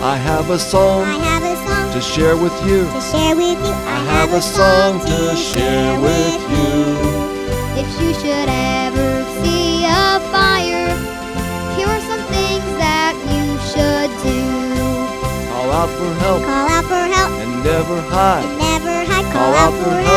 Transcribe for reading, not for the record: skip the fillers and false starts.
I have a song I have a song to share with you. to share with you. I have a song to share with you. If you should ever see a fire, here are some things that you should do. Call out for help Call out for help and never hide. and never hide. Call out for help